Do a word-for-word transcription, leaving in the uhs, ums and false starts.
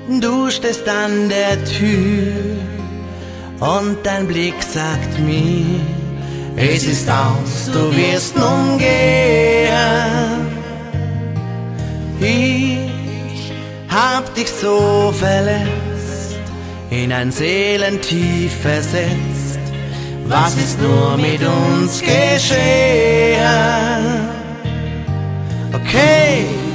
Du stehst an der Tür und dein Blick sagt mir, es ist aus, du wirst nun gehen. Ich hab dich so verletzt, in ein Seelentief versetzt. Was ist nur mit uns geschehen? Okay.